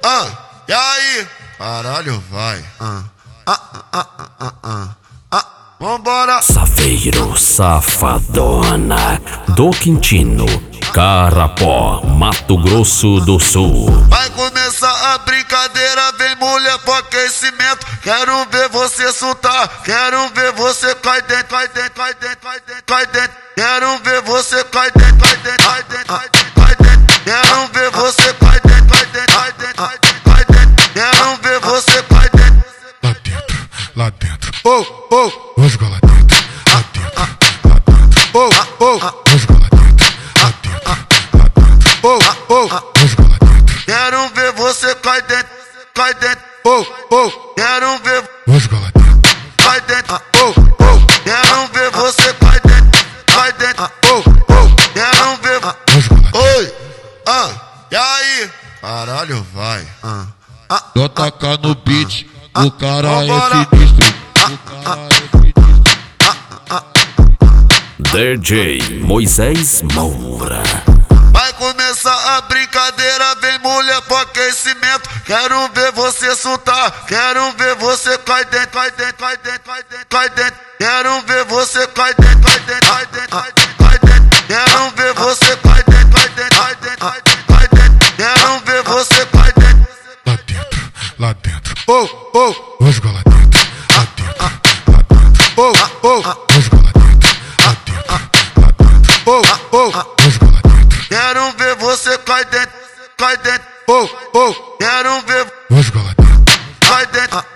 E aí? Caralho, vai. Vambora. Safeiro, safadona do Quintino, Carapó, Mato Grosso do Sul. Vai começar a brincadeira, vem mulher pro aquecimento. Quero ver você soltar, quero ver você cai dentro, cai dentro, cai dentro, cai dentro, cai dentro. Quero ver você cai dentro, cai dentro, cai dentro, cai dentro, cai dentro. Quero ver você cai dentro, cai dentro, cai dentro, cai dentro, cai dentro. Quero ver você cai dentro. Lá dentro, lá dentro. Vamos jogar lá dentro, lá dentro, lá dentro. Vamos jogar lá dentro, lá dentro, lá dentro. Vamos jogar lá dentro. Quero ver você cai dentro, cai dentro. Quero ver. Vamos jogar lá dentro. Cai dentro. Quero ver você cai dentro, cai dentro. Quero ver. Vamos jogar lá dentro. Oi, e aí? Caralho, vai. JK no beat, o cara Vambora. é sinistro. O cara é sinistro. DJ Moisés Moura. Vai começar a brincadeira, vem mulher pro aquecimento. Quero ver você soltar, quero ver você cai dentro, cai dentro, cai dentro, cai dentro, cai dentro. Quero ver você cai dentro, cai dentro, cai dentro, cai dentro, cai dentro. Quero ver você cai dentro, cai dentro, cai dentro, cai dentro, cai dentro. Quero ver você cai dentro. Lá dentro, lá dentro. Vamos jogar lá dentro, lá dentro, lá dentro. Vamos jogar lá dentro, lá dentro, lá dentro. Vamos jogar lá dentro. Quero ver você cai dentro, cai dentro. Quero ver Vamos jogar lá dentro. cai dentro.